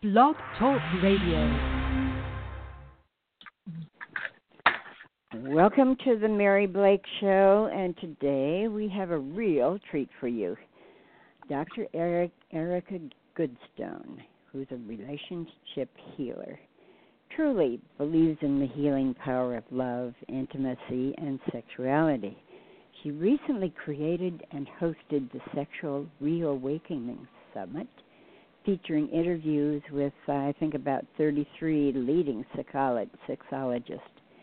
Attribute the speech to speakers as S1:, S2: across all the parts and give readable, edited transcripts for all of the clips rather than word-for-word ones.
S1: Blog Talk Radio.
S2: Welcome to the Mary Blake Show, and today we have a real treat for you. Dr. Erica Goodstone, who's a relationship healer, truly believes in the healing power of love, intimacy, and sexuality. She recently created and hosted the Sexual Reawakening Summit, featuring interviews with, I think, about 33 leading sexologists.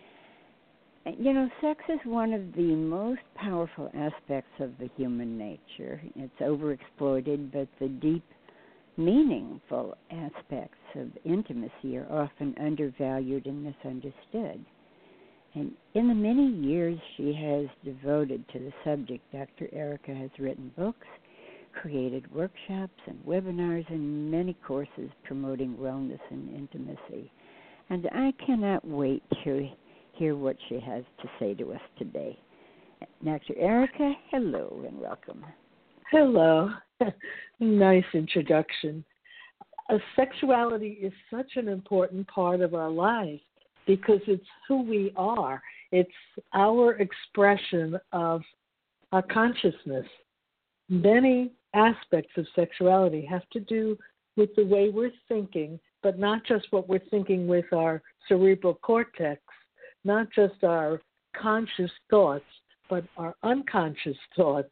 S2: You know, sex is one of the most powerful aspects of the human nature. It's overexploited, but the deep, meaningful aspects of intimacy are often undervalued and misunderstood. And in the many years she has devoted to the subject, Dr. Erica has written books, created workshops and webinars, and many courses promoting wellness and intimacy. And I cannot wait to hear what she has to say to us today. Dr. Erica, hello and welcome.
S3: Hello. Nice introduction. Sexuality is such an important part of our lives because it's who we are. It's our expression of our consciousness. Many aspects of sexuality have to do with the way we're thinking, but not just what we're thinking with our cerebral cortex, not just our conscious thoughts, but our unconscious thoughts.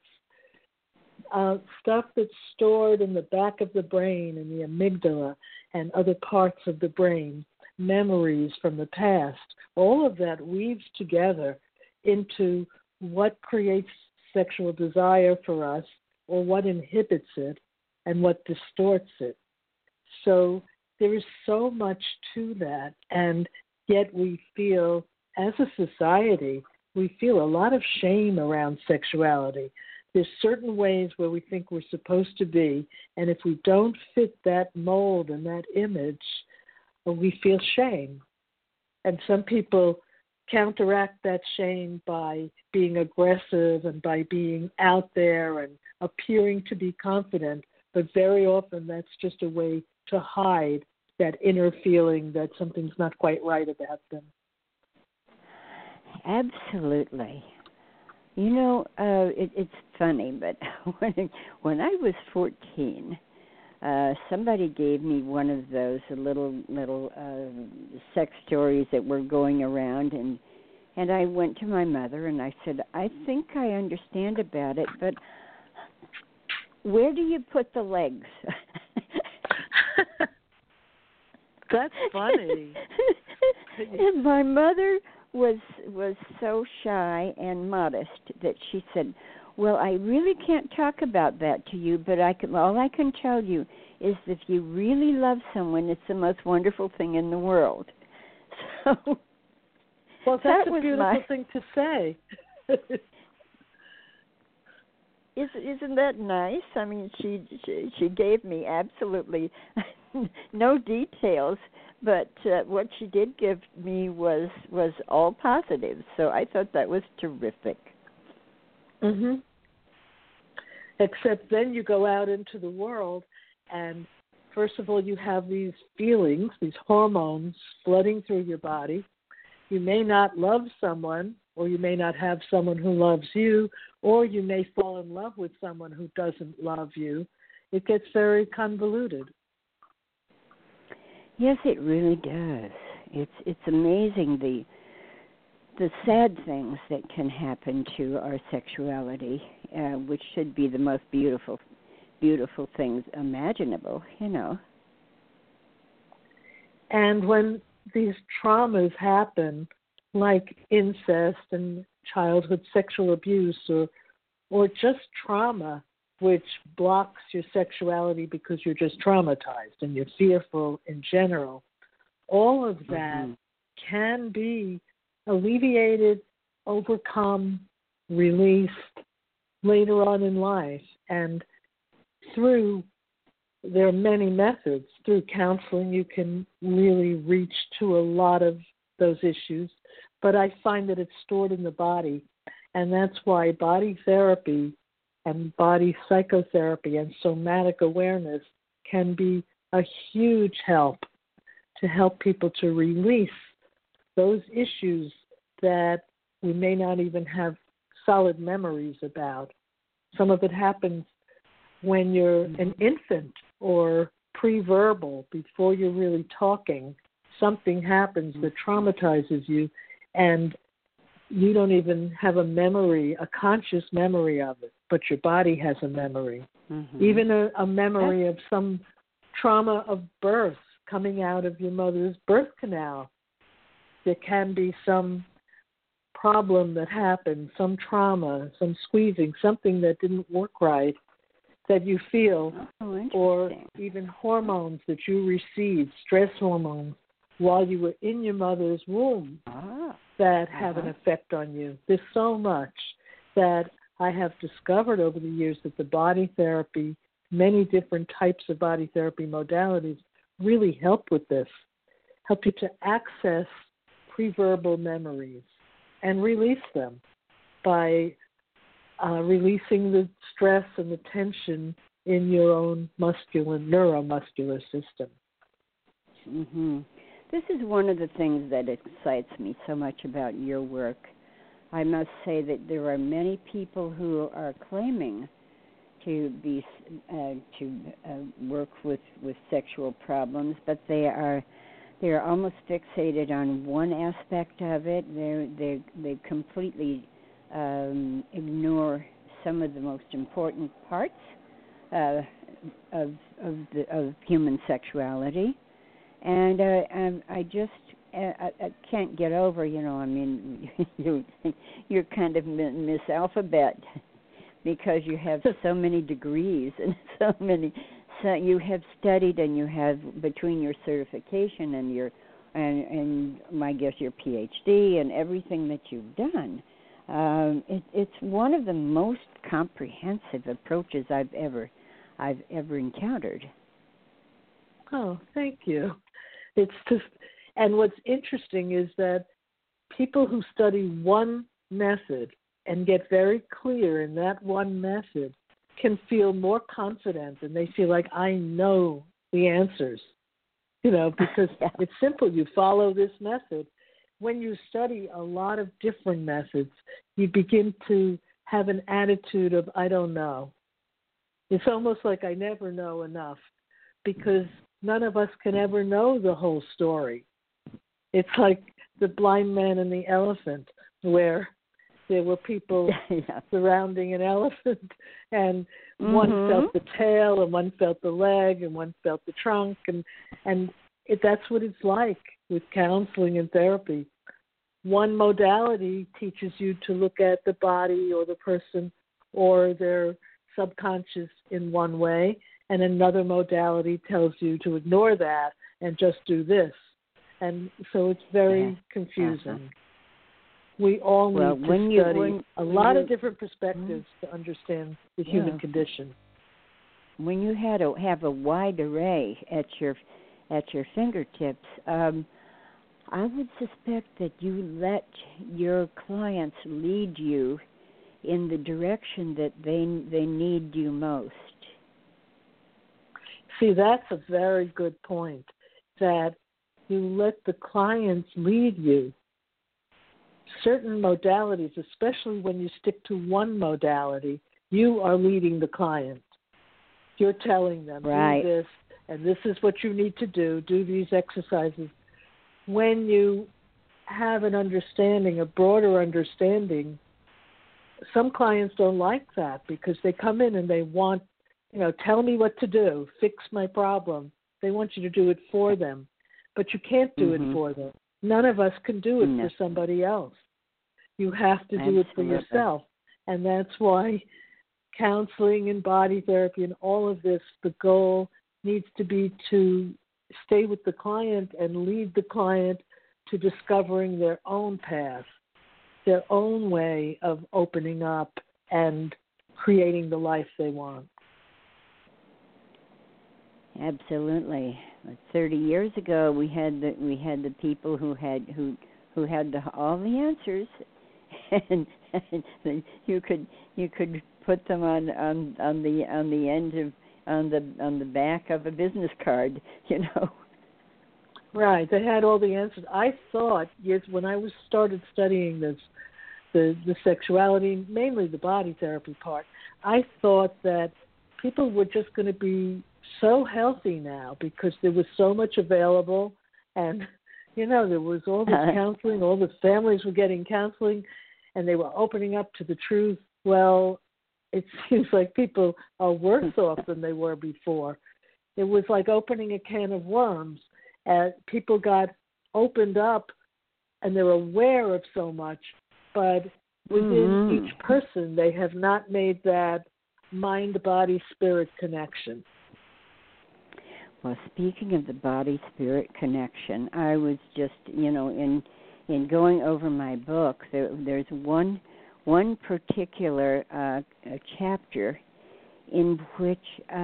S3: Stuff that's stored in the back of the brain, in the amygdala and other parts of the brain, memories from the past, all of that weaves together into what creates sexual desire for us or what inhibits it and what distorts it. So there is so much to that, and yet we feel, as a society, we feel a lot of shame around sexuality. There's certain ways where we think we're supposed to be, and if we don't fit that mold and that image, we feel shame. And some people counteract that shame by being aggressive and by being out there and appearing to be confident, but very often that's just a way to hide that inner feeling that something's not quite right about them.
S2: Absolutely. You know, it's funny, but when I was 14, somebody gave me one of those little sex stories that were going around, and I went to my mother and I said, I think I understand about it, but where do you put the legs?
S3: That's funny.
S2: And my mother was so shy and modest that she said, well, I really can't talk about that to you, but all I can tell you is if you really love someone, it's the most wonderful thing in the world. So,
S3: well, that's a beautiful thing to say.
S2: Isn't that nice? I mean, she gave me absolutely no details, but what she did give me was all positive. So I thought that was terrific.
S3: Mhm. Except then you go out into the world, and first of all, you have these feelings, these hormones flooding through your body. You may not love someone, or you may not have someone who loves you, or you may fall in love with someone who doesn't love you. It gets very convoluted.
S2: Yes, it really does. It's amazing the sad things that can happen to our sexuality, which should be the most beautiful things imaginable, you know.
S3: And when these traumas happen, like incest and childhood sexual abuse, or just trauma, which blocks your sexuality because you're just traumatized and you're fearful in general, all of that can be alleviated, overcome, released later on in life. And there are many methods. Through counseling, you can really reach to a lot of those issues. But I find that it's stored in the body. And that's why body therapy and body psychotherapy and somatic awareness can be a huge help to help people to release those issues that we may not even have solid memories about. Some of it happens when you're an infant or pre-verbal, before you're really talking. Something happens that traumatizes you, and you don't even have a memory, a conscious memory of it, but your body has a memory.
S2: Mm-hmm.
S3: Even a memory of some trauma of birth coming out of your mother's birth canal. There can be some problem that happened, some trauma, some squeezing, something that didn't work right that you feel, or even hormones that you received, stress hormones, while you were in your mother's womb that have an effect on you. There's so much that I have discovered over the years that the body therapy, many different types of body therapy modalities really help with this, help you to access pre-verbal memories and release them by releasing the stress and the tension in your own neuromuscular system.
S2: Mm-hmm. This is one of the things that excites me so much about your work. I must say that there are many people who are claiming to be work with sexual problems, but they're almost fixated on one aspect of it. They completely ignore some of the most important parts of human sexuality, and I can't get over. I mean, you're kind of Miss Alphabet because you have so many degrees and so you have studied, and you have, between your certification and your and I guess your PhD and everything that you've done. It's one of the most comprehensive approaches I've ever encountered.
S3: Oh, thank you. It's just, and what's interesting is that people who study one method and get very clear in that one method can feel more confident, and they feel like, I know the answers, because it's simple. You follow this method. When you study a lot of different methods, you begin to have an attitude of, I don't know. It's almost like I never know enough, because none of us can ever know the whole story. It's like the blind man and the elephant, where there were people surrounding an elephant, and one felt the tail, and one felt the leg, and one felt the trunk, and that's what it's like with counseling and therapy. One modality teaches you to look at the body or the person or their subconscious in one way, and another modality tells you to ignore that and just do this. And so it's very confusing. We all need to study a lot of different perspectives to understand the human condition.
S2: When you have a wide array at your fingertips, I would suspect that you let your clients lead you in the direction that they need you most.
S3: See, that's a very good point, that you let the clients lead you. Certain modalities, especially when you stick to one modality, you are leading the client. You're telling them, do this, and this is what you need to do these exercises. When you have an understanding, a broader understanding, some clients don't like that because they come in and they want, tell me what to do, fix my problem. They want you to do it for them, but you can't do it for them. None of us can do it for somebody else. You have to do it for yourself. And that's why counseling and body therapy and all of this, the goal needs to be to stay with the client and lead the client to discovering their own path, their own way of opening up and creating the life they want.
S2: Absolutely. 30 years ago, we had the people who had all the answers, and you could put them on the end the back of a business card, you know.
S3: Right. They had all the answers. I thought, yes, when I started studying this, the sexuality, mainly the body therapy part, I thought that people were just going to be so healthy now because there was so much available, and there was all this counseling, all the families were getting counseling, and they were opening up to the truth. Well, it seems like people are worse off than they were before. It was like opening a can of worms, and people got opened up, and they're aware of so much, but within each person, they have not made that mind-body-spirit connection.
S2: Well, speaking of the body-spirit connection, I was just, in going over my book, there's one particular chapter in which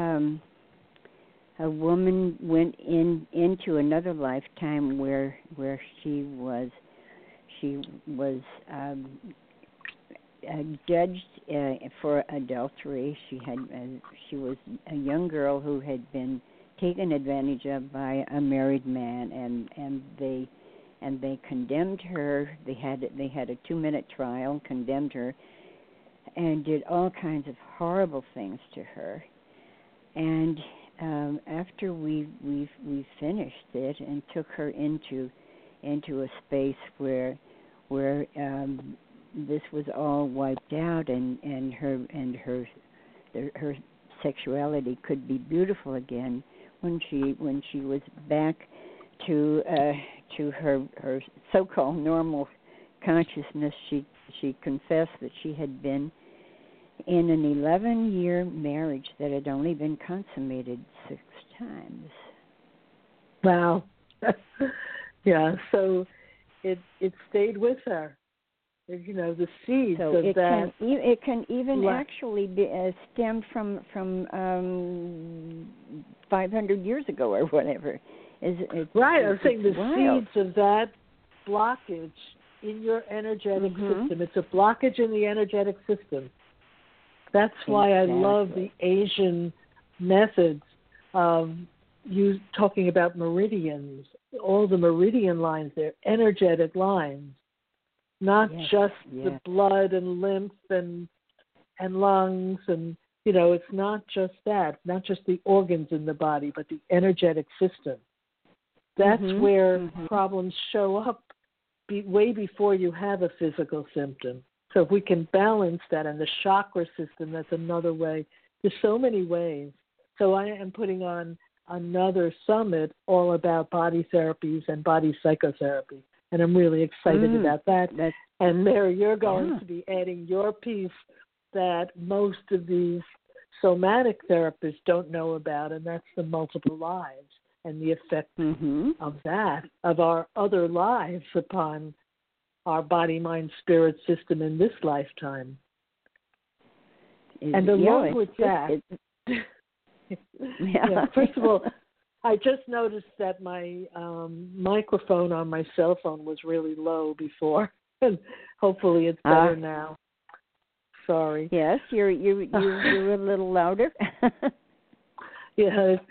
S2: a woman went into another lifetime where she was judged for adultery. She was a young girl who had been taken advantage of by a married man, and they condemned her. They had a 2-minute trial, condemned her, and did all kinds of horrible things to her. And after we finished it and took her into a space where this was all wiped out, and her sexuality could be beautiful again. When she was back to her so-called normal consciousness, she confessed that she had been in an 11-year marriage that had only been consummated 6 times.
S3: Wow. Yeah, so it stayed with her. The seeds
S2: so
S3: of that.
S2: It can even actually be stem from 500 years ago or whatever.
S3: Right, I'm saying the seeds of that blockage in your energetic system. It's a blockage in the energetic system. That's why I love the Asian methods of you talking about meridians. All the meridian lines, they're energetic lines. Not just the blood and lymph and lungs and, it's not just that, not just the organs in the body, but the energetic system. That's where problems show up way before you have a physical symptom. So if we can balance that, and the chakra system, that's another way. There's so many ways. So I am putting on another summit all about body therapies and body psychotherapy. And I'm really excited about that. And Mary, you're going to be adding your piece that most of these somatic therapists don't know about, and that's the multiple lives and the effect of that, of our other lives upon our body, mind, spirit system in this lifetime. And along with that, first of all, I just noticed that my microphone on my cell phone was really low before, and hopefully it's better now. Sorry.
S2: Yes, you're a little louder.
S3: Yeah,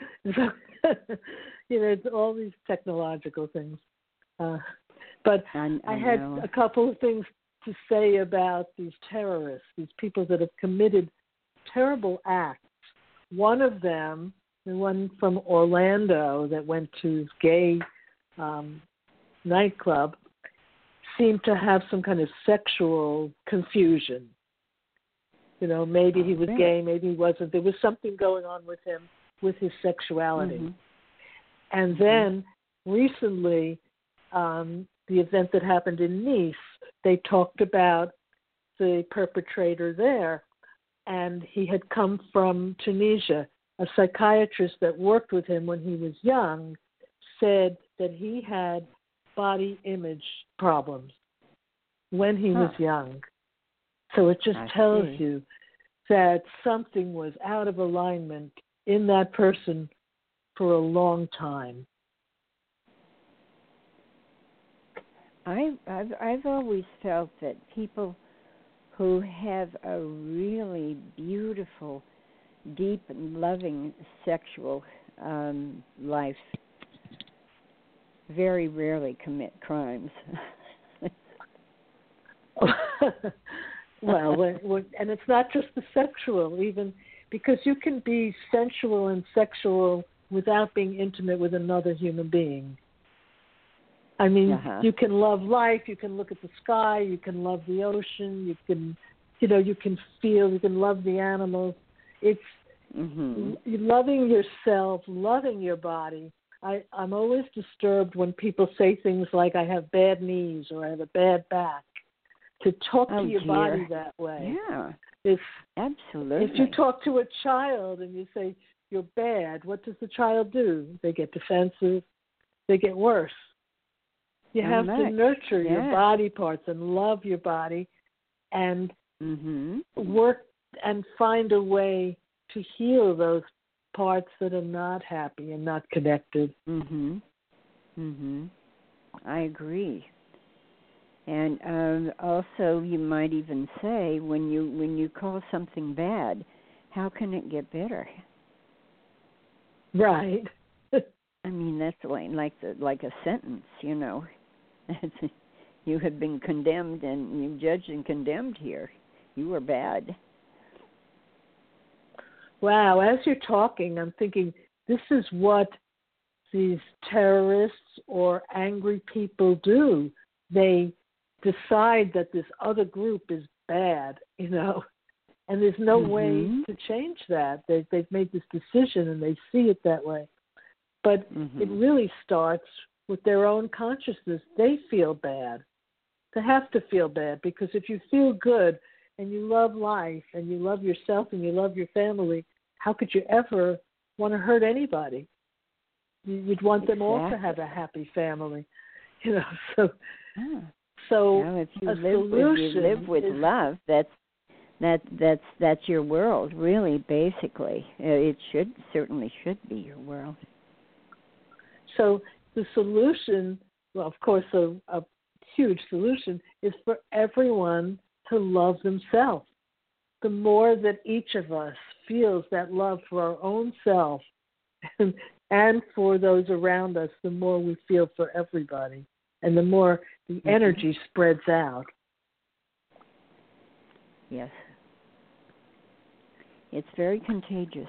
S3: it's all these technological things. But I had a couple of things to say about these terrorists, these people that have committed terrible acts. One of them, the one from Orlando that went to gay nightclub, seemed to have some kind of sexual confusion. Maybe he was gay, maybe he wasn't. There was something going on with him, with his sexuality. And then recently, the event that happened in Nice, they talked about the perpetrator there, and he had come from Tunisia. A psychiatrist that worked with him when he was young said that he had body image problems when he was young. So it just tells you that something was out of alignment in that person for a long time.
S2: I've always felt that people who have a really beautiful deep and loving sexual life very rarely commit crimes.
S3: Well, and it's not just the sexual, even because you can be sensual and sexual without being intimate with another human being. I mean, you can love life, you can look at the sky, you can love the ocean, you can feel, you can love the animals. It's loving yourself, loving your body. I'm always disturbed when people say things like, I have bad knees or I have a bad back. To talk to your body that way.
S2: Yeah,
S3: If
S2: absolutely.
S3: you talk to a child and you say, you're bad, what does the child do? They get defensive. They get worse. You have to nurture your body parts and love your body and work and find a way to heal those parts that are not happy and not connected.
S2: I agree. And also, you might even say, when you call something bad, how can it get better?
S3: Right.
S2: I mean, that's like a sentence, you know. You have been condemned, and you judged and condemned here. You were bad.
S3: Wow, as you're talking, I'm thinking, this is what these terrorists or angry people do. They decide that this other group is bad, you know, and there's no way to change that. They've made this decision and they see it that way. But it really starts with their own consciousness. They feel bad. They have to feel bad, because if you feel good and you love life and you love yourself and you love your family, how could you ever want to hurt anybody? You'd want them all to have a happy family, you know. So
S2: well, if you live with love, that's your world, really. Basically, it certainly should be your world.
S3: So the solution, well, of course, a huge solution is for everyone to love themselves. The more that each of us feels that love for our own self and for those around us, the more we feel for everybody, and the more the energy spreads out.
S2: Yes. It's very contagious.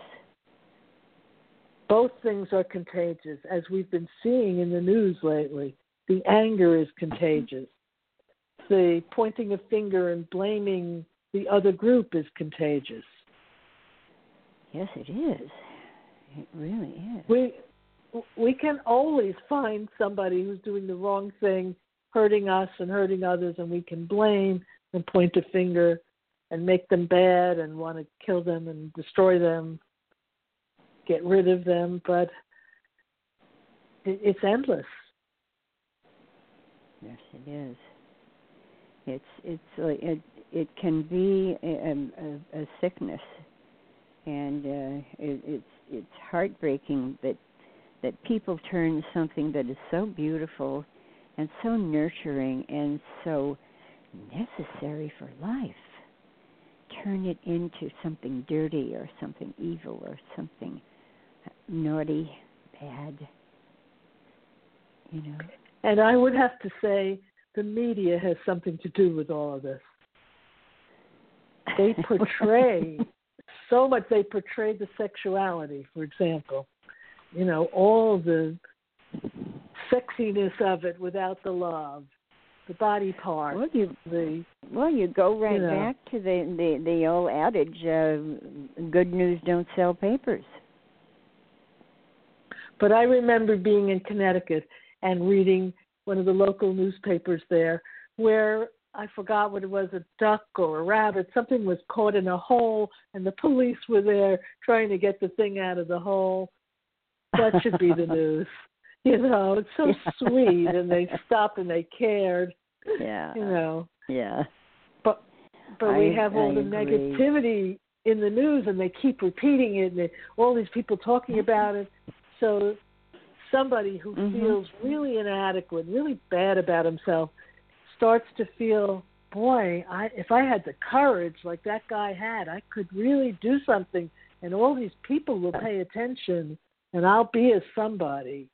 S3: Both things are contagious, as we've been seeing in the news lately. The anger is contagious. The pointing a finger and blaming the other group is contagious.
S2: Yes, it is. It really is.
S3: We can always find somebody who's doing the wrong thing, hurting us and hurting others, and we can blame and point a finger and make them bad and want to kill them and destroy them, get rid of them, but it's endless.
S2: Yes, it is. It can be a sickness, and it's heartbreaking that people turn something that is so beautiful and so nurturing and so necessary for life, turn it into something dirty or something evil or something naughty, bad, you know.
S3: And I would have to say the media has something to do with all of this. They portray so much. They portray the sexuality, for example. You know, all the sexiness of it without the love, the body part.
S2: Well, you go right back to the old adage, good news don't sell papers.
S3: But I remember being in Connecticut and reading one of the local newspapers there where I forgot what it was, a duck or a rabbit, something was caught in a hole and the police were there trying to get the thing out of the hole. That should be the news. You know, it's so sweet, and they stopped and they cared.
S2: Yeah.
S3: You know.
S2: Yeah.
S3: But we have all the negativity in the news, and they keep repeating it, and all these people talking about it. So somebody who feels really inadequate, really bad about himself, starts to feel, boy, if I had the courage like that guy had, I could really do something and all these people will pay attention, and I'll be a somebody.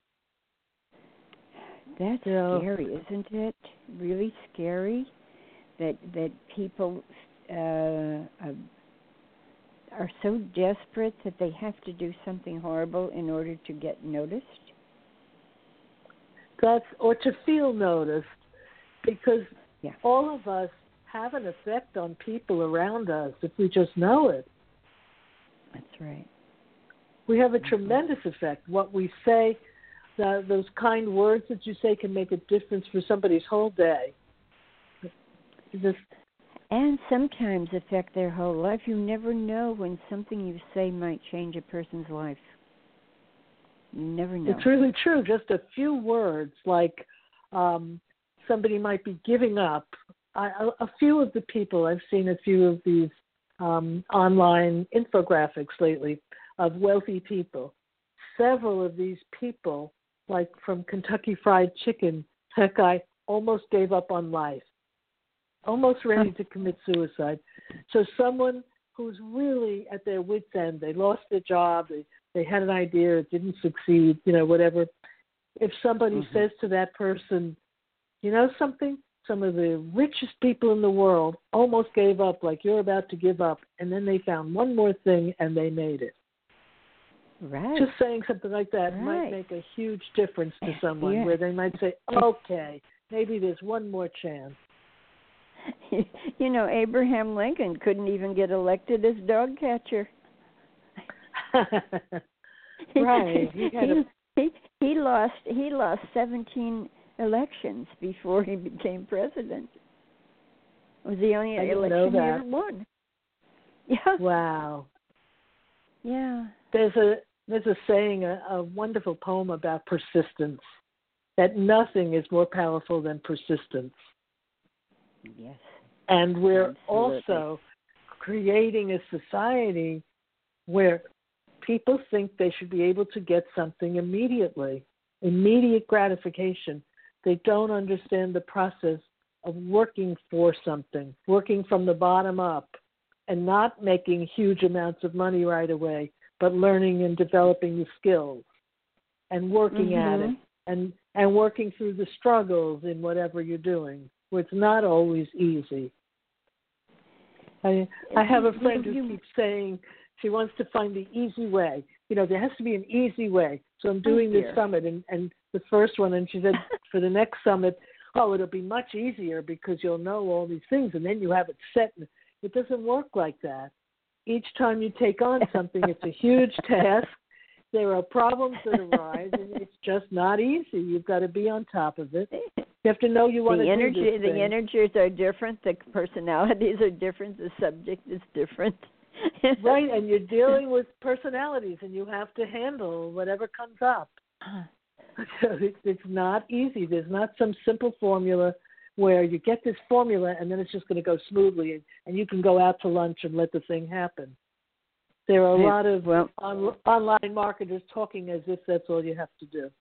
S2: That's scary, isn't it? Really scary that people are so desperate that they have to do something horrible in order to get noticed.
S3: Or to feel noticed, because all of us have an effect on people around us if we just know it.
S2: That's right.
S3: We have a tremendous effect. What we say, those kind words that you say can make a difference for somebody's whole day.
S2: And sometimes affect their whole life. You never know when something you say might change a person's life. You never know.
S3: It's really true. Just a few words, like somebody might be giving up. A few of the people, I've seen a few of these online infographics lately of wealthy people. Several of these people, like from Kentucky Fried Chicken, that guy almost gave up on life, almost ready to commit suicide. So someone who's really at their wits' end, they lost their job, they had an idea, it didn't succeed, whatever. If somebody says to that person, you know something? Some of the richest people in the world almost gave up like you're about to give up, and then they found one more thing and they made it.
S2: Right.
S3: Just saying something like that might make a huge difference to someone where they might say, okay, maybe there's one more chance.
S2: Abraham Lincoln couldn't even get elected as dog catcher.
S3: Right.
S2: He lost 17 elections before he became president. It was the only election he ever won. Yeah.
S3: Wow.
S2: Yeah.
S3: There's a saying, a wonderful poem about persistence, that nothing is more powerful than persistence.
S2: Yes.
S3: And we're also creating a society where people think they should be able to get something immediately, immediate gratification. They don't understand the process of working for something, working from the bottom up, and not making huge amounts of money right away, but learning and developing the skills and working at it and working through the struggles in whatever you're doing, where it's not always easy. I have a friend who keeps saying she wants to find the easy way. There has to be an easy way. So I'm doing this summit, and the first one, and she said for the next summit, it'll be much easier because you'll know all these things, and then you have it set. It doesn't work like that. Each time you take on something, it's a huge task. There are problems that arise, and it's just not easy. You've got to be on top of it. You have to know you want to do this thing.
S2: The energies are different. The personalities are different. The subject is different.
S3: Right, and you're dealing with personalities, and you have to handle whatever comes up. So it's not easy. There's not some simple formula where you get this formula, and then it's just going to go smoothly, and you can go out to lunch and let the thing happen. There are a lot of online marketers talking as if that's all you have to do.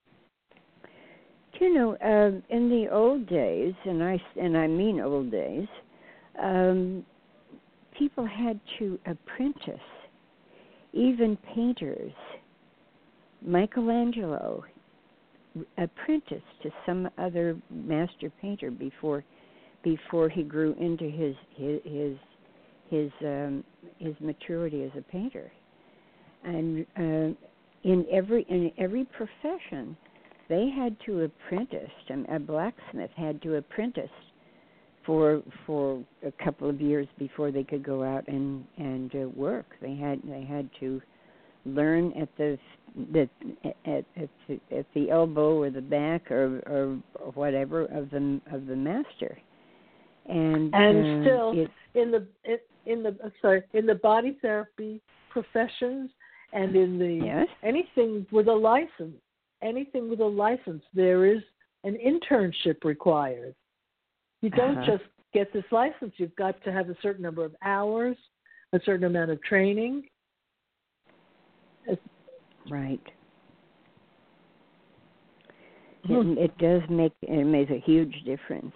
S2: In the old days, and I mean old days, people had to apprentice, even painters. Michelangelo apprenticed to some other master painter before he grew into his maturity as a painter. And in every profession, they had to apprentice. A blacksmith had to apprentice for a couple of years before they could go out and work. They had to learn at the elbow or the back or whatever of the master. And
S3: still in the body therapy professions and in the anything with a license, there is an internship required. You don't just get this license. You've got to have a certain number of hours, a certain amount of training.
S2: Right. It does make a huge difference.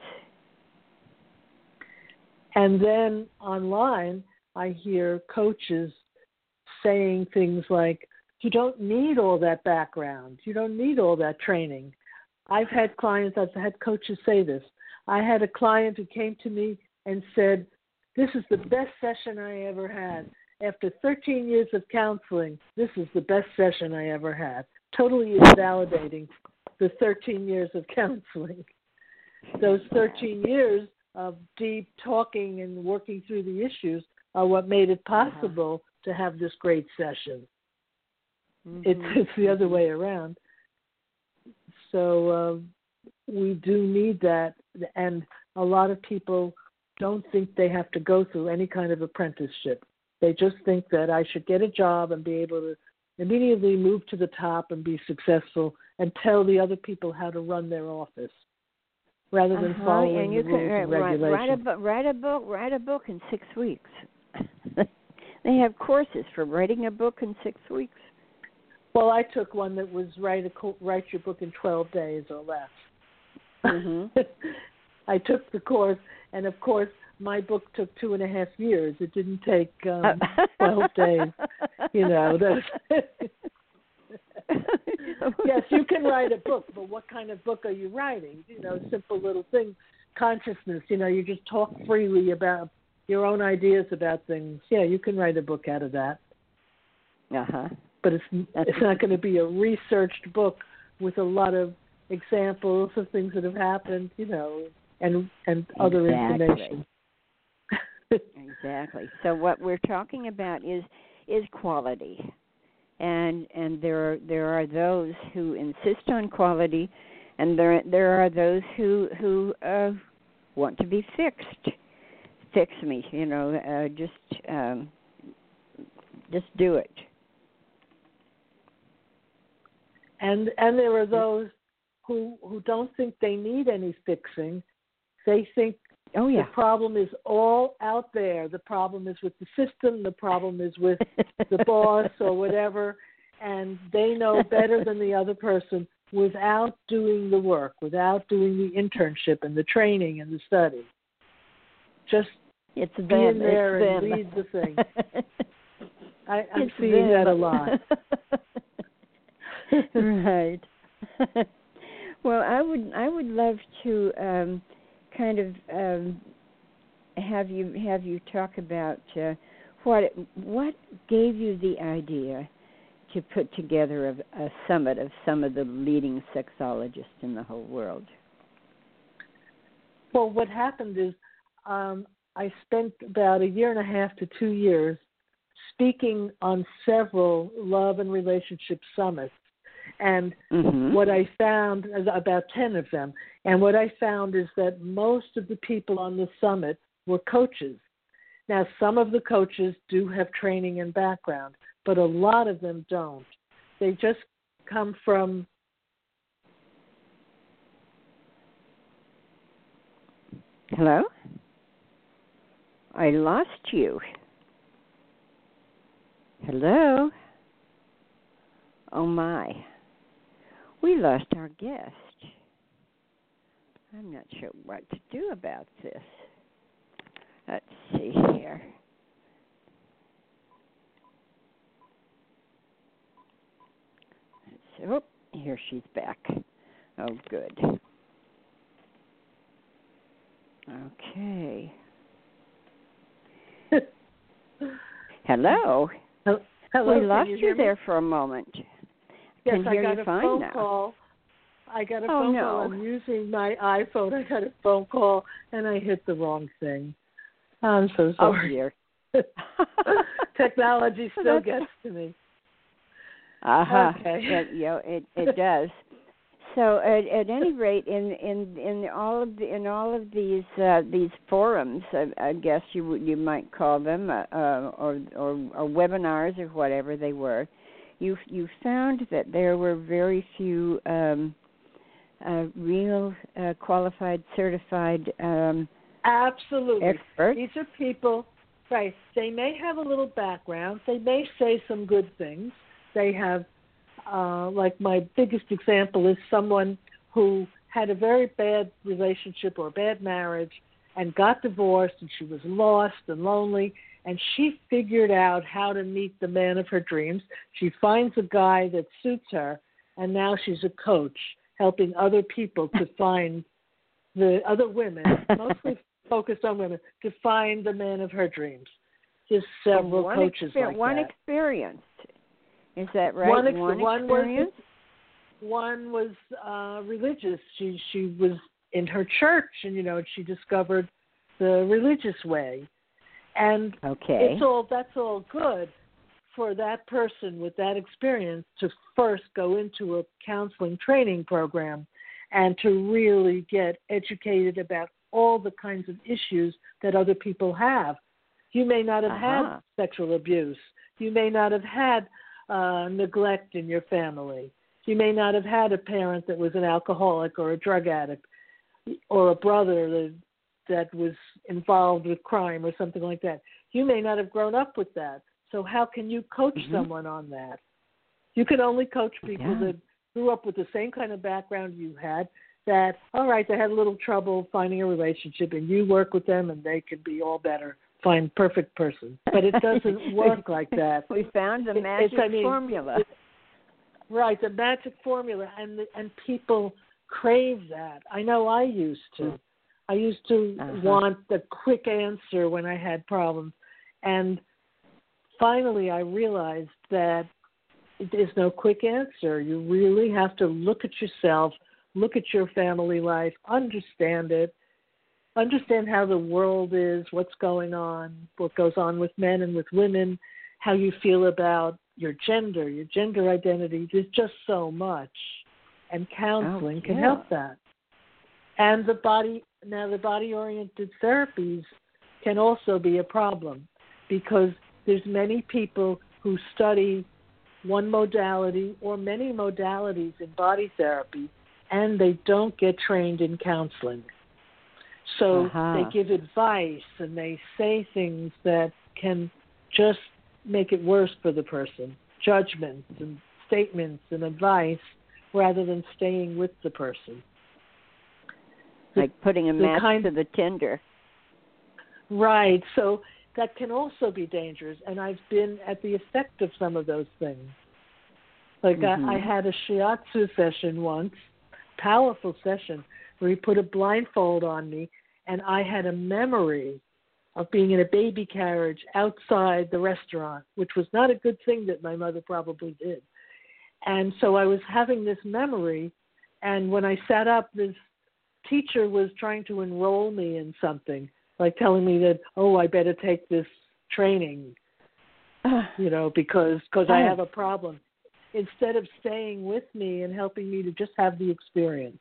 S3: And then online, I hear coaches saying things like, you don't need all that background. You don't need all that training. I've had clients, I've had coaches say this. I had a client who came to me and said, this is the best session I ever had. After 13 years of counseling, this is the best session I ever had. Totally invalidating the 13 years of counseling. Those 13 years of deep talking and working through the issues are what made it possible to have this great session. It's the other way around. So we do need that, and a lot of people don't think they have to go through any kind of apprenticeship. They just think that I should get a job and be able to immediately move to the top and be successful and tell the other people how to run their office, rather than following the rules and regulations.
S2: Write a book in 6 weeks. They have courses for writing a book in 6 weeks.
S3: Well, I took one that was write your book in 12 days or less. I took the course, and of course, my book took 2.5 years. It didn't take 12 days. You know. Yes, you can write a book, but what kind of book are you writing? You know, simple little things. Consciousness. You know, you just talk freely about your own ideas about things. Yeah, you can write a book out of that. But it's not going to be a researched book with a lot of examples of things that have happened, you know, and other information.
S2: Exactly. So what we're talking about is quality, and there are those who insist on quality, and there are those who want to be fixed. Fix me, you know, just do it.
S3: And there are those who don't think they need any fixing. They think the problem is all out there. The problem is with the system. The problem is with the boss or whatever. And they know better than the other person without doing the work, without doing the internship and the training and the study. Just be in there and lead the thing. I'm seeing that a lot.
S2: Right. Well, I would love to kind of have you talk about what gave you the idea to put together a summit of some of the leading sexologists in the whole world.
S3: Well, what happened is I spent about 1.5 to 2 years speaking on several love and relationship summits. And what I found, about 10 of them, and what I found is that most of the people on the summit were coaches. Now, some of the coaches do have training and background, but a lot of them don't. They just come from...
S2: Hello? I lost you. Hello? Oh, my. We lost our guest. I'm not sure what to do about this. Let's see here. Oh, here she's back. Oh, good. Okay. Hello.
S3: Hello.
S2: We lost you there for a moment.
S3: Yes,
S2: Can hear
S3: I got
S2: you
S3: a
S2: fine
S3: phone
S2: now.
S3: call. I got a phone call. I'm using my iPhone. I got a phone call, and I hit the wrong thing. I'm so sorry.
S2: Oh, dear.
S3: Technology still gets to me. Okay.
S2: It does. So at any rate, in all of these forums, I guess you might call them, or webinars or whatever they were, you found that there were very few real qualified, certified
S3: absolutely
S2: experts.
S3: These are people, right? They may have a little background. They may say some good things. They have. Like my biggest example is someone who had a very bad relationship or a bad marriage and got divorced, and she was lost and lonely, And she figured out how to meet the man of her dreams. She finds a guy that suits her, and now she's a coach, helping other people to find the other women, mostly focused on women, to find the man of her dreams. There's several coaches like
S2: one
S3: that.
S2: Experience. Is that right?
S3: One
S2: experience?
S3: One was religious. She was in her church, and, she discovered the religious way. And
S2: okay.
S3: That's all good for that person with that experience to first go into a counseling training program and to really get educated about all the kinds of issues that other people have. You may not have had sexual abuse. You may not have had neglect in your family. You may not have had a parent that was an alcoholic or a drug addict, or a brother that was involved with crime or something like that. You may not have grown up with that. So how can you coach someone on that? You can only coach people that grew up with the same kind of background you had, that, all right, they had a little trouble finding a relationship, and you work with them and they can be all better, find perfect person. But it doesn't work like that.
S2: We found the magic formula.
S3: Right, the magic formula, and people crave that. I know I used to. I used to want the quick answer when I had problems. And finally I realized that there's no quick answer. You really have to look at yourself, look at your family life, understand it, understand how the world is, what's going on, what goes on with men and with women, how you feel about your gender identity. There's just so much. And counseling can help that. And the body-oriented therapies can also be a problem, because there's many people who study one modality or many modalities in body therapy, and they don't get trained in counseling. So they give advice and they say things that can just make it worse for the person, judgments and statements and advice, rather than staying with the person.
S2: Like putting a match to the tinder.
S3: Right. So that can also be dangerous. And I've been at the effect of some of those things. Like I had a shiatsu session once, powerful session, where he put a blindfold on me, and I had a memory of being in a baby carriage outside the restaurant, which was not a good thing that my mother probably did. And so I was having this memory, and when I sat up, this teacher was trying to enroll me in something, like telling me that, I better take this training, because I have a problem, instead of staying with me and helping me to just have the experience.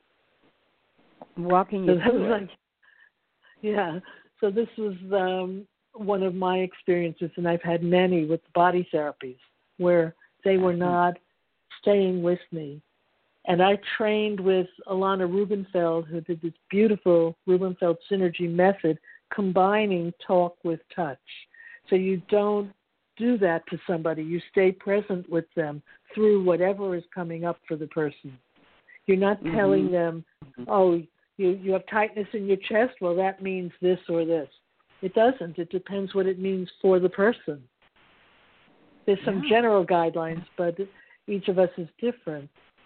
S2: Walking you through it.
S3: Yeah. So this was one of my experiences, and I've had many with body therapies where they were not staying with me. And I trained with Alana Rubenfeld, who did this beautiful Rubenfeld Synergy method, combining talk with touch. So you don't do that to somebody. You stay present with them through whatever is coming up for the person. You're not telling them, you have tightness in your chest, well, that means this or this. It doesn't. It depends what it means for the person. There's some general guidelines, but each of us is different.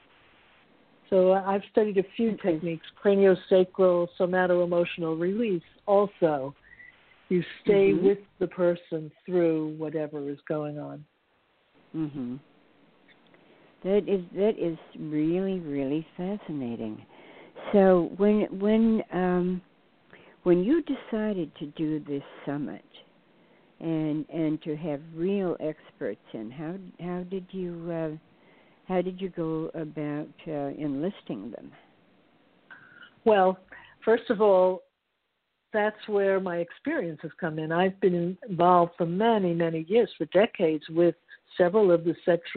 S3: So I've studied a few techniques, craniosacral, somatoemotional release also. You stay with the person through whatever is going on.
S2: That is really, really fascinating. So when you decided to do this summit and to have real experts in, how did you go about enlisting them?
S3: Well, first of all, that's where my experience has come in. I've been involved for many, many years, for decades, with several of the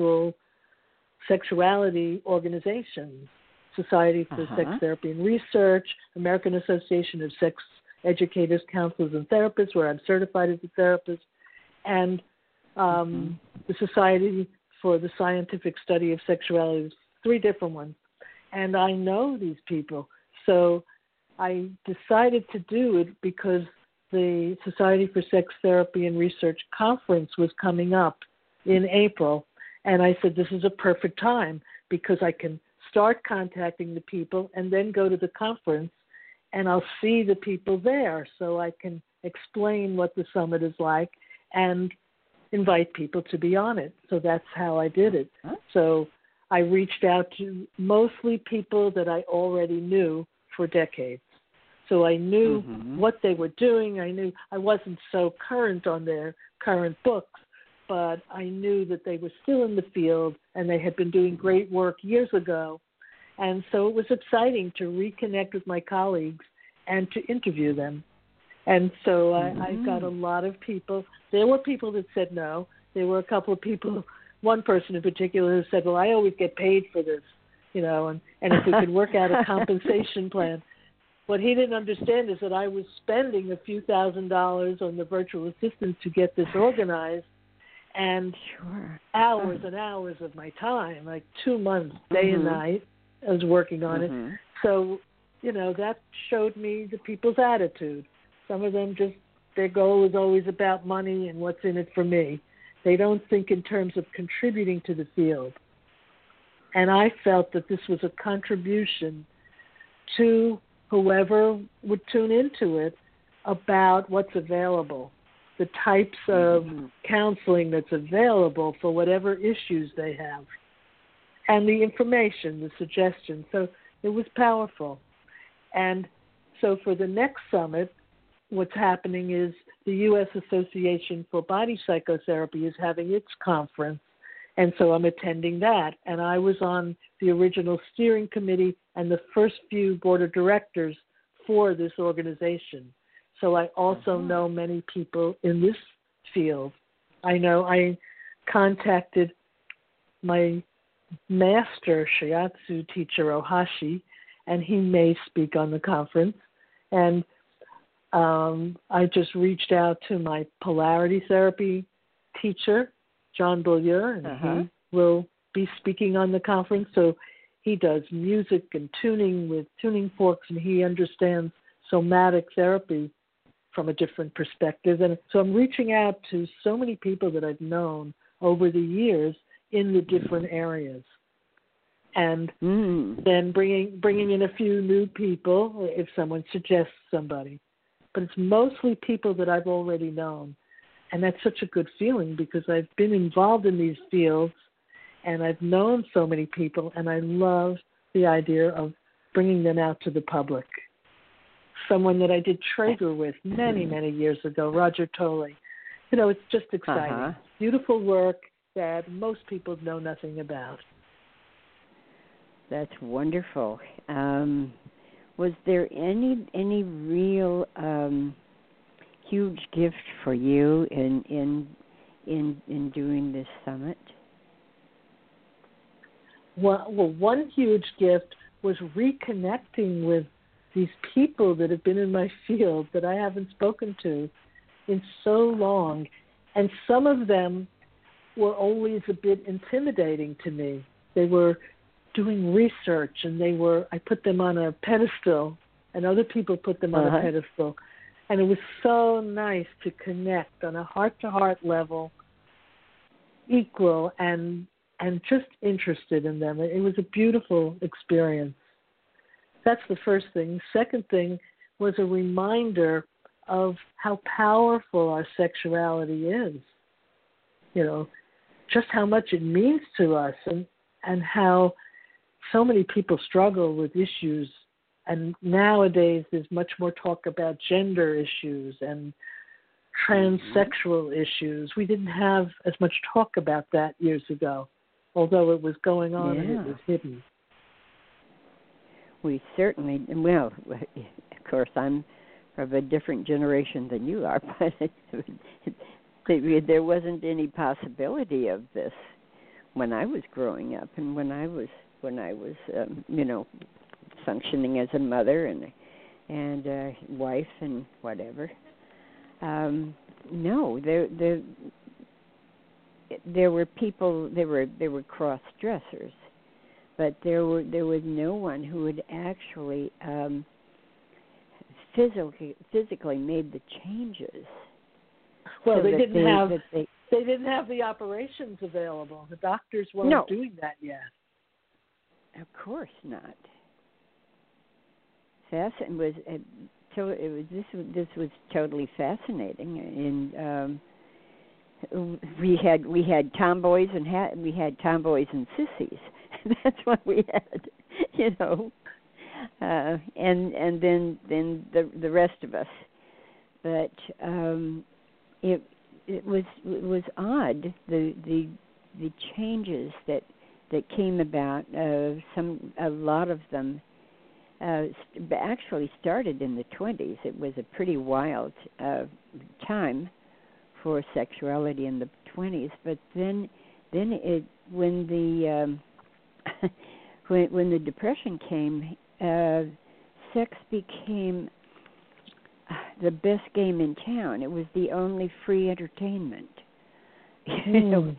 S3: sexuality organizations. Society for Sex Therapy and Research, American Association of Sex Educators, Counselors, and Therapists, where I'm certified as a therapist, and the Society for the Scientific Study of Sexuality, 3 different ones. And I know these people. So I decided to do it because the Society for Sex Therapy and Research conference was coming up in April, and I said, this is a perfect time because I can start contacting the people and then go to the conference and I'll see the people there so I can explain what the summit is like and invite people to be on it. So that's how I did it. So I reached out to mostly people that I already knew for decades. So I knew what they were doing. I knew I wasn't so current on their current books, but I knew that they were still in the field and they had been doing great work years ago. And so it was exciting to reconnect with my colleagues and to interview them. And so I got a lot of people. There were people that said no. There were a couple of people, one person in particular who said, well, I always get paid for this, and if we could work out a compensation plan. What he didn't understand is that I was spending a few $1,000s on the virtual assistant to get this organized, and hours and hours of my time, like 2 months, day and night, I was working on it. So, that showed me the people's attitude. Some of them their goal is always about money and what's in it for me. They don't think in terms of contributing to the field. And I felt that this was a contribution to whoever would tune into it about what's available, the types of counseling that's available for whatever issues they have, and the information, the suggestions. So it was powerful. And so for the next summit, what's happening is the U.S. Association for Body Psychotherapy is having its conference, and so I'm attending that. And I was on the original steering committee and the first few board of directors for this organization. So I also know many people in this field. I know I contacted my master shiatsu teacher, Ohashi, and he may speak on the conference. And I just reached out to my polarity therapy teacher, John Beaulieu, and he will be speaking on the conference. So he does music and tuning with tuning forks, and he understands somatic therapy from a different perspective. And so I'm reaching out to so many people that I've known over the years in the different areas. And then bringing in a few new people if someone suggests somebody. But it's mostly people that I've already known. And that's such a good feeling because I've been involved in these fields and I've known so many people, and I love the idea of bringing them out to the public. Someone that I did Traeger with many, many years ago, Roger Tolley. It's just exciting. Beautiful work that most people know nothing about.
S2: That's wonderful. Was there any real huge gift for you in doing this summit?
S3: Well, one huge gift was reconnecting with these people that have been in my field that I haven't spoken to in so long. And some of them were always a bit intimidating to me. They were doing research, and I put them on a pedestal, and other people put them on a pedestal. And it was so nice to connect on a heart-to-heart level, equal, and just interested in them. It was a beautiful experience. That's the first thing. Second thing was a reminder of how powerful our sexuality is. Just how much it means to us, and how so many people struggle with issues. And nowadays there's much more talk about gender issues and transsexual issues. We didn't have as much talk about that years ago, although it was going on and it was hidden.
S2: We certainly, well, of course, I'm of a different generation than you are, but there wasn't any possibility of this when I was growing up, and when I was functioning as a mother and a wife and whatever. No, there were people. There were cross dressers, but there was no one who would actually physically made the changes.
S3: Well,
S2: so
S3: they
S2: that
S3: they didn't have the operations available. The doctors weren't doing that yet.
S2: Of course not. This was totally fascinating, and we had tomboys and we had tomboys and sissies. That's what we had, you know, and then the rest of us. But it was odd, the changes that came about. A lot of them actually started in the 20s. It was a pretty wild time for sexuality in the 20s, but then when the Depression came, sex became the best game in town. It was the only free entertainment. You know,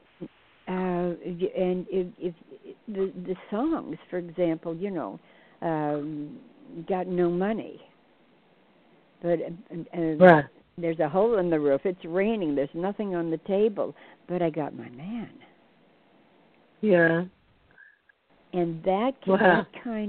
S2: and if the songs, for example, you know, got no money, but
S3: right.
S2: There's a hole in the roof. It's raining. There's nothing on the table, but I got my man.
S3: Yeah.
S2: And that kind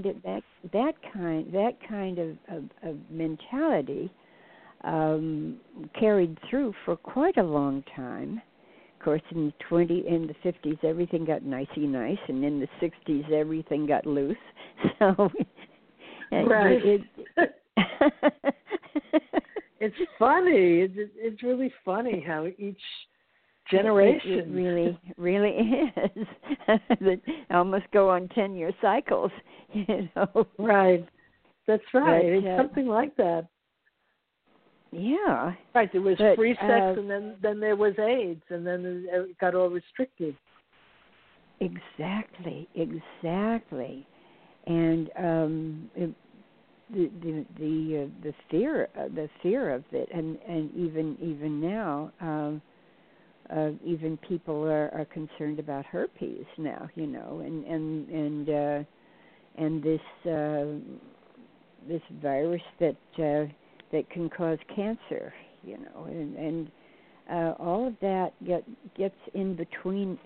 S2: of mentality carried through for quite a long time. Of course, in the 50s, everything got nicey nice, and in the 60s, everything got loose. So,
S3: right. It's funny. It's really funny how each generation
S2: it really is. That almost go on 10-year cycles, you know.
S3: Right. That's right.
S2: But,
S3: it's something like that.
S2: Yeah.
S3: Right. There was free sex, and then there was AIDS, and then it got all restricted.
S2: Exactly. And the fear of it, and even now, even people are concerned about herpes now, you know, and this virus that can cause cancer, you know, and all of that gets in between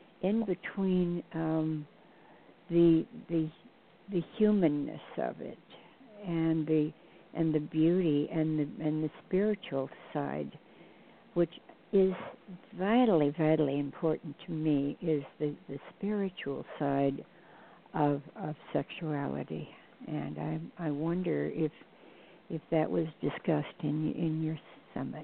S2: the humanness of it, and the beauty and the spiritual side, which is vitally important to me, is the spiritual side of sexuality. And I wonder if that was discussed in your summit.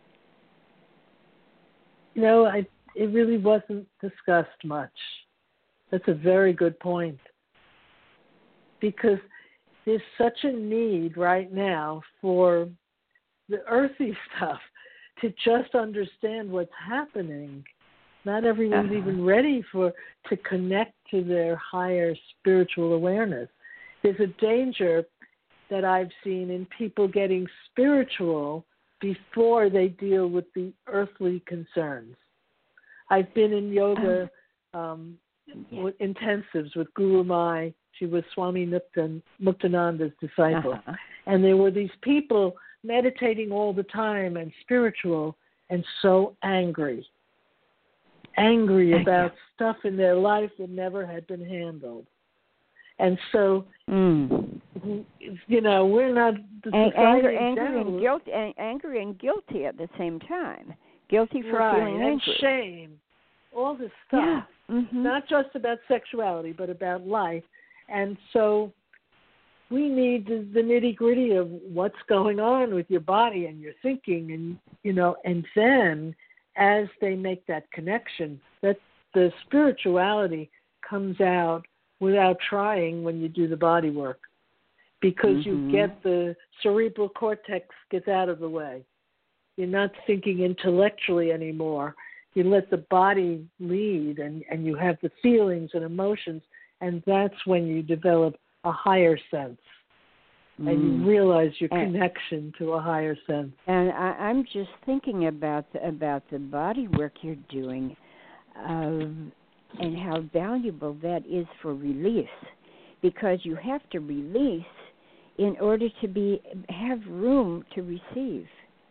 S3: You know, it really wasn't discussed much. That's a very good point. Because there's such a need right now for the earthy stuff to just understand what's happening. Not everyone's even ready to connect to their higher spiritual awareness. There's a danger that I've seen in people getting spiritual before they deal with the earthly concerns. I've been in yoga intensives with Guru Mai. She was Swami Muktananda's disciple. And there were these people meditating all the time and spiritual and so angry about stuff in their life that never had been handled. And so, you know, we're not
S2: angry and guilty at the same time. Guilty for feeling angry.
S3: And shame. All this stuff.
S2: Yeah. Mm-hmm.
S3: Not just about sexuality, but about life. And so we need the nitty-gritty of what's going on with your body and your thinking, and, you know, and then as they make that connection, that the spirituality comes out without trying when you do the body work, because you get the cerebral cortex gets out of the way. You're not thinking intellectually anymore. You let the body lead, and you have the feelings and emotions, and that's when you develop a higher sense. And you realize your connection to a higher sense.
S2: And I'm just thinking about the body work you're doing, and how valuable that is for release, because you have to release in order to have room to receive.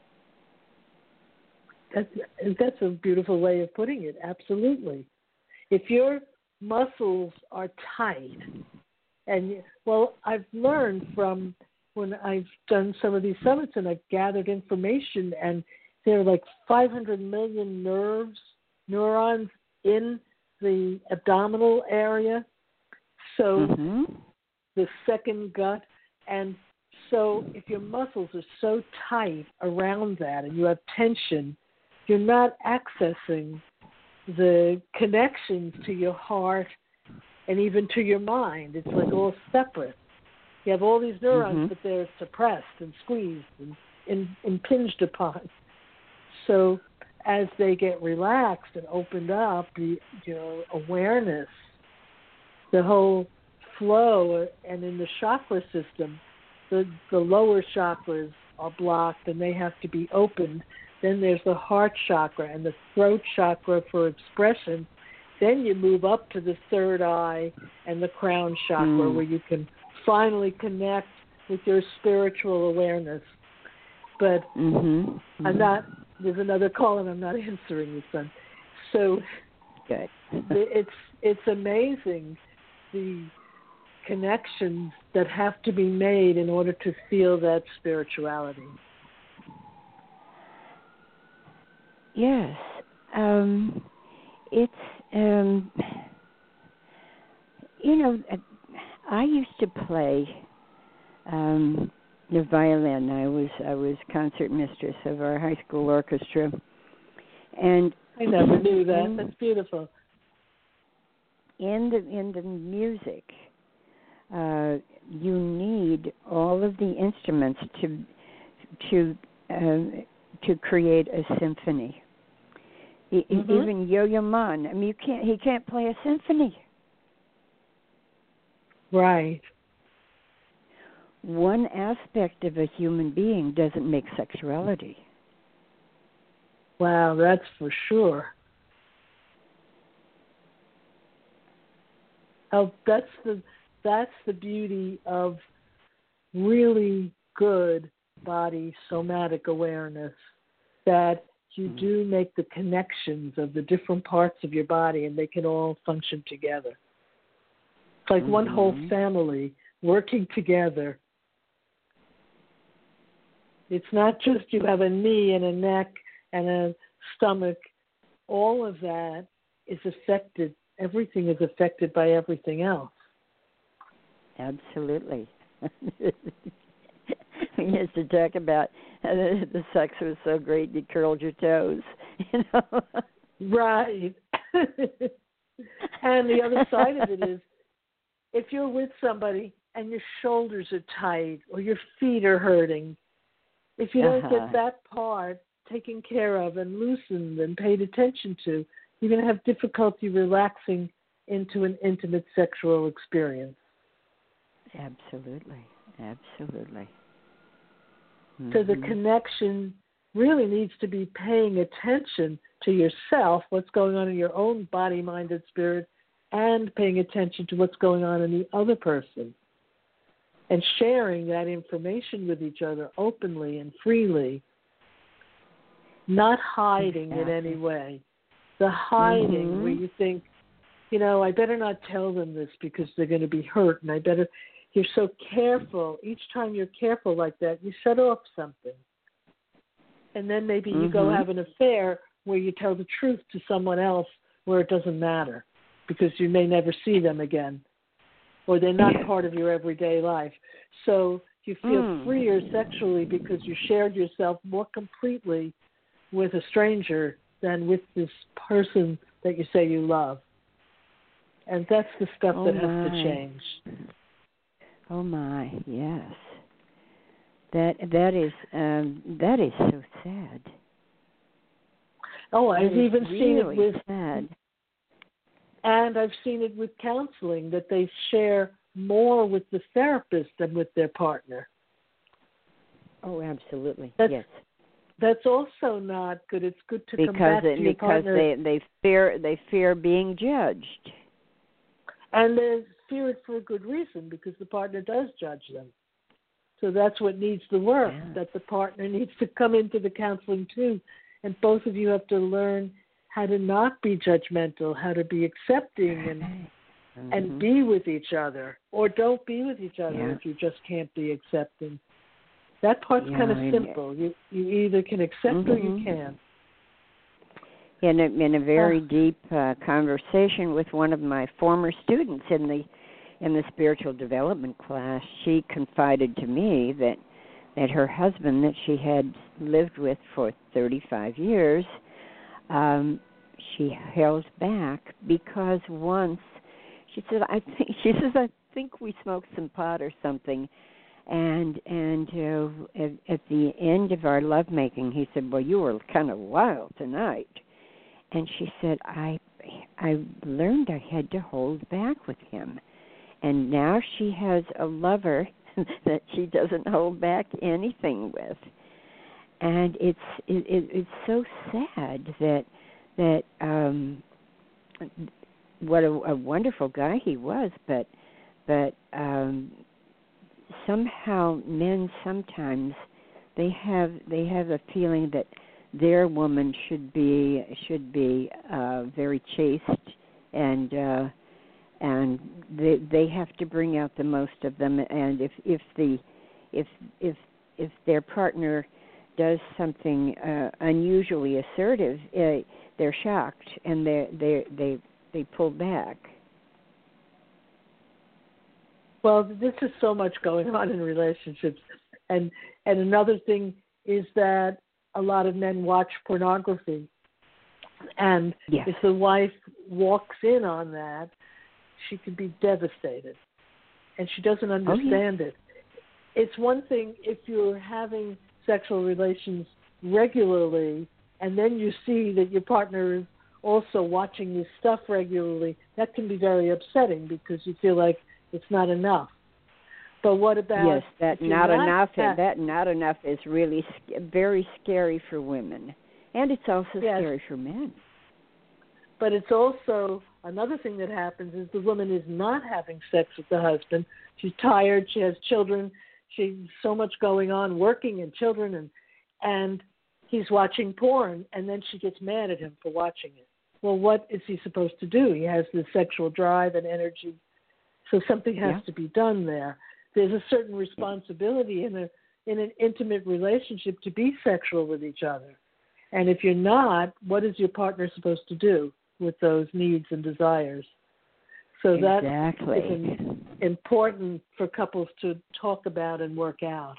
S3: That's a beautiful way of putting it. Absolutely. If your muscles are tight, I've learned from when I've done some of these summits and I've gathered information, and there are like 500 million neurons in the abdominal area, so the second gut. And so if your muscles are so tight around that and you have tension, you're not accessing the connections to your heart and even to your mind. It's like all separate. You have all these neurons, but they're suppressed and squeezed and impinged upon. So as they get relaxed and opened up, your awareness, the whole flow, and in the chakra system, the lower chakras are blocked and they have to be opened. Then there's the heart chakra and the throat chakra for expression. Then you move up to the third eye and the crown chakra where you can finally connect with your spiritual awareness. But I'm not, there's another call and I'm not answering you, son. So
S2: good.
S3: it's amazing the connections that have to be made in order to feel that spirituality.
S2: Yes. It's, I used to play the violin. I was concert mistress of our high school orchestra. And
S3: I never knew that. That's beautiful.
S2: In the music, you need all of the instruments to create a symphony. Even Yo-Yo Ma, I mean, he can't play a symphony.
S3: Right.
S2: One aspect of a human being doesn't make sexuality.
S3: Wow, that's for sure. Oh, that's the beauty of really good body somatic awareness, that you do make the connections of the different parts of your body and they can all function together. It's like one whole family working together. It's not just you have a knee and a neck and a stomach. All of that is affected. Everything is affected by everything else.
S2: Absolutely. We used to talk about the sex was so great you curled your toes,
S3: Right. And the other side of it is, if you're with somebody and your shoulders are tight or your feet are hurting, if you don't get that part taken care of and loosened and paid attention to, you're going to have difficulty relaxing into an intimate sexual experience.
S2: Absolutely.
S3: So the connection really needs to be paying attention to yourself, what's going on in your own body, mind, and spirit, and paying attention to what's going on in the other person, and sharing that information with each other openly and freely, not hiding in any way. The hiding where you think, I better not tell them this because they're going to be hurt, and you're so careful. Each time you're careful like that, you shut off something. And then maybe you go have an affair where you tell the truth to someone else where it doesn't matter because you may never see them again, or they're not part of your everyday life. So you feel freer sexually because you shared yourself more completely with a stranger than with this person that you say you love. And that's the stuff that has to change.
S2: Oh my, yes. That is so sad.
S3: Oh, I've even seen it with
S2: sad.
S3: And I've seen it with counseling, that they share more with the therapist than with their partner.
S2: Oh, absolutely.
S3: Yes. That's also not good. It's good to come back to your partner.
S2: Because they fear being judged.
S3: And they fear it for a good reason, because the partner does judge them. So that's what needs the work,
S2: Yeah.
S3: that the partner needs to come into the counseling too. And both of you have to learn how to not be judgmental, how to be accepting and be with each other, or don't be with each other if you just can't be accepting. That part's kind of simple. You either can accept or you can't.
S2: In a very deep conversation with one of my former students in the spiritual development class, she confided to me that her husband that she had lived with for 35 years, she held back because once she said, I think we smoked some pot or something, and at the end of our lovemaking, he said, "Well, you were kind of wild tonight." And she said, I learned I had to hold back with him. And now she has a lover that she doesn't hold back anything with. And it's so sad that what a wonderful guy he was, but somehow men sometimes they have a feeling that their woman should be very chaste, and they have to bring out the most of them. And if their partner does something unusually assertive, they're shocked and they pull back.
S3: Well, this is so much going on in relationships, and another thing is that a lot of men watch pornography, and if the wife walks in on that, she can be devastated, and she doesn't understand it. It's one thing if you're having sexual relations regularly, and then you see that your partner is also watching this stuff regularly. That can be very upsetting because you feel like it's not enough. But what about
S2: that not enough? That not enough is really very scary for women, and it's also scary for men.
S3: But it's also another thing that happens is the woman is not having sex with the husband. She's tired. She has children. She's so much going on, working and children, and he's watching porn, and then she gets mad at him for watching it. Well, what is he supposed to do? He has this sexual drive and energy, so something has to be done there. There's a certain responsibility in an intimate relationship to be sexual with each other. And if you're not, what is your partner supposed to do with those needs and desires? So that is important for couples to talk about and work out.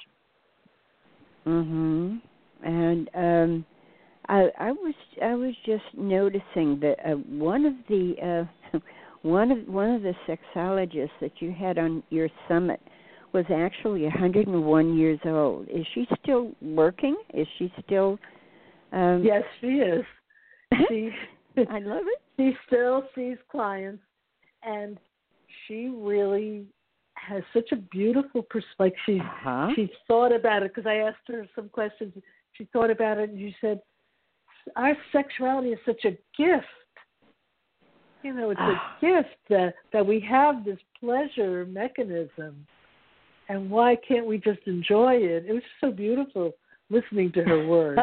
S2: Mhm. And I was just noticing that one of the sexologists that you had on your summit was actually 101 years old. Is she still working? Is she still?
S3: Yes, she is.
S2: I love it.
S3: She still sees clients, and she really has such a beautiful perspective. She's thought about it, because I asked her some questions. She thought about it, and she said, our sexuality is such a gift. You know, it's a gift that we have this pleasure mechanism, and why can't we just enjoy it? It was so beautiful listening to her words.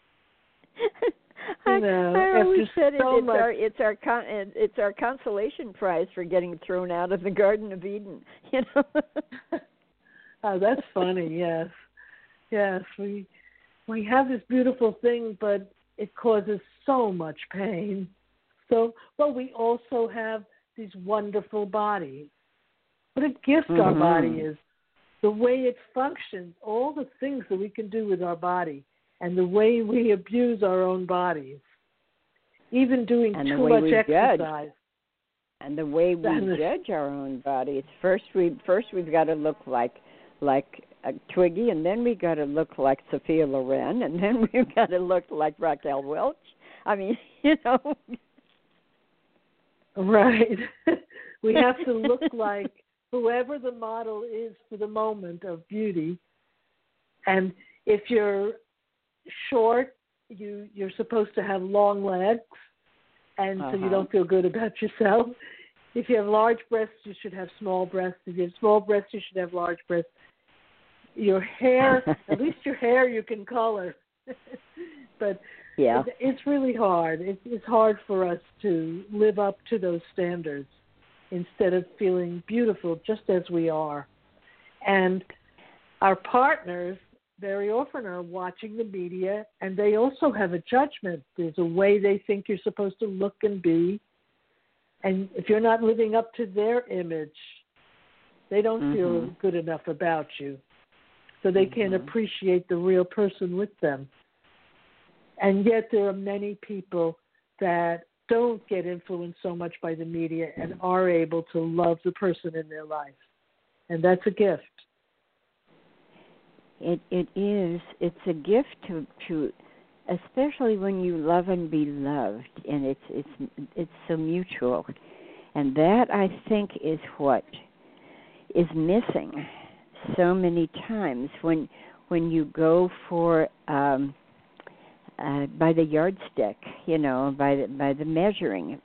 S2: I always said it's our consolation prize for getting thrown out of the Garden of Eden. You know.
S3: Oh, that's funny. Yes, we have this beautiful thing, but it causes so much pain. So, but we also have these wonderful bodies. What a gift our body is. The way it functions, all the things that we can do with our body, and the way we abuse our own bodies, even doing too much exercise.
S2: And the way we judge our own bodies. First we've got to look like a Twiggy, and then we got to look like Sophia Loren, and then we've got to look like Raquel Welch. I mean, you know.
S3: Right. We have to look like whoever the model is for the moment of beauty. And if you're short, you're supposed to have long legs, and so you don't feel good about yourself. If you have large breasts, you should have small breasts. If you have small breasts, you should have large breasts. Your hair, at least your hair you can color. But
S2: yeah,
S3: it's really hard. It's hard for us to live up to those standards instead of feeling beautiful just as we are. And our partners very often are watching the media, and they also have a judgment. There's a way they think you're supposed to look and be. And if you're not living up to their image, they don't feel good enough about you. So they can't appreciate the real person with them. And yet there are many people that don't get influenced so much by the media and are able to love the person in their life. And that's a gift.
S2: It is. It's a gift to especially when you love and be loved, and it's so mutual. And that, I think, is what is missing so many times when you go for by the yardstick, by the measuring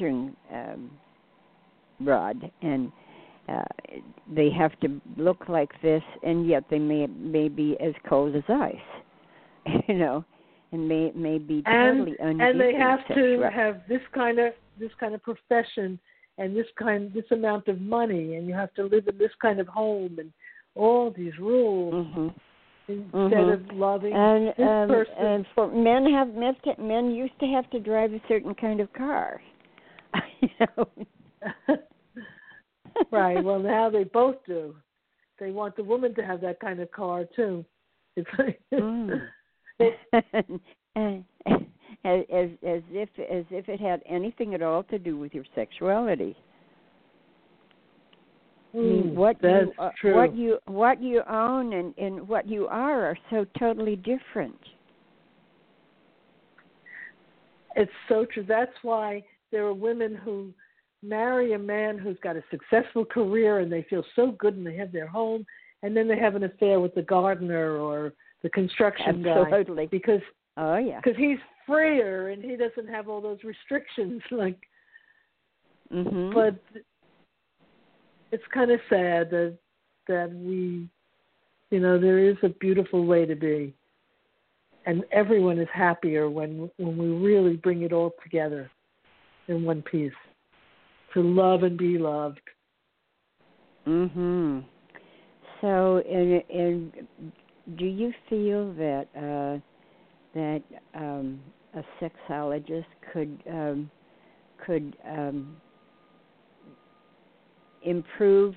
S2: rod, and they have to look like this, and yet they may be as cold as ice, and may be totally undecent.
S3: And they have to have this kind of profession and this amount of money, and you have to live in this kind of home, and all these rules instead of loving this person.
S2: And for men used to have to drive a certain kind of car.
S3: Right. Well, now they both do. They want the woman to have that kind of car too. It's like
S2: as if it had anything at all to do with your sexuality. I mean, what you own and what you are so totally different.
S3: It's so true. That's why there are women who marry a man who's got a successful career and they feel so good and they have their home, and then they have an affair with the gardener or the construction guy because he's freer and he doesn't have all those restrictions. But it's kind of sad that we, there is a beautiful way to be, and everyone is happier when we really bring it all together in one piece. To love and be loved.
S2: So, and do you feel that a sexologist could improve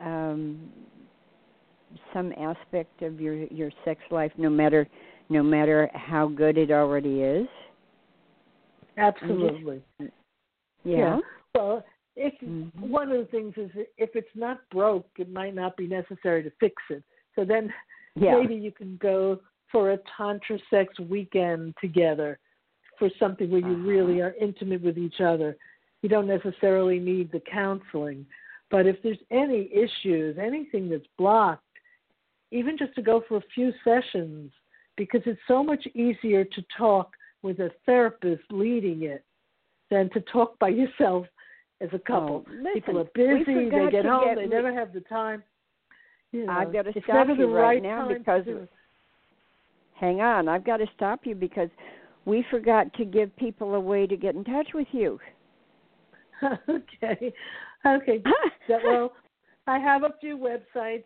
S2: some aspect of your sex life, no matter how good it already is?
S3: Absolutely.
S2: Yeah.
S3: Well, one of the things is if it's not broke, it might not be necessary to fix it. So then maybe you can go for a tantra sex weekend together for something where you really are intimate with each other. You don't necessarily need the counseling. But if there's any issues, anything that's blocked, even just to go for a few sessions, because it's so much easier to talk with a therapist leading it than to talk by yourself as a couple. People are busy, they get home, they never have the time.
S2: I've got to stop you right now because hang on, I've got to stop you because we forgot to give people a way to get in touch with you.
S3: Okay. Well, I have a few websites,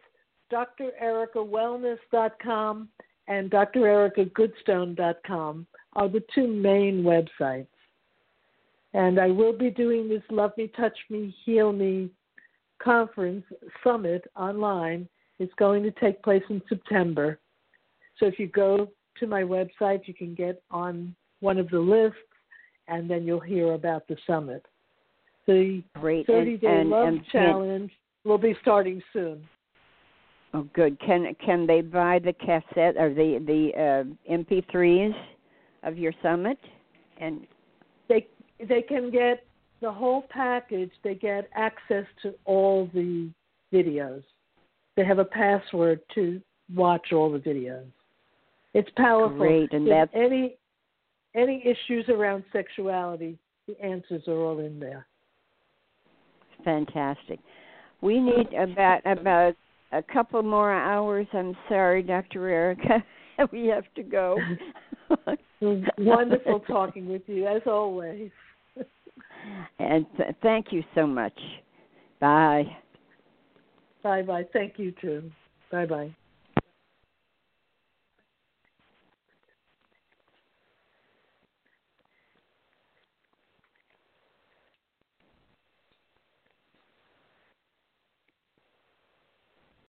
S3: drericawellness.com and drericagoodstone.com are the two main websites. And I will be doing this Love Me, Touch Me, Heal Me conference summit online. It's going to take place in September. So if you go to my website, you can get on one of the lists, and then you'll hear about the summit. The 30-day Love Challenge will be starting soon.
S2: Oh, good. Can they buy the cassette or the MP3s of your summit? And
S3: they can get the whole package. They get access to all the videos. They have a password to watch all the videos. It's powerful.
S2: Great, and
S3: that's any issues around sexuality, the answers are all in there.
S2: Fantastic. We need about a couple more hours. I'm sorry, Dr. Erica. We have to go.
S3: Wonderful talking with you, as always.
S2: And thank you so much. Bye.
S3: Bye-bye. Thank you, too. Bye-bye.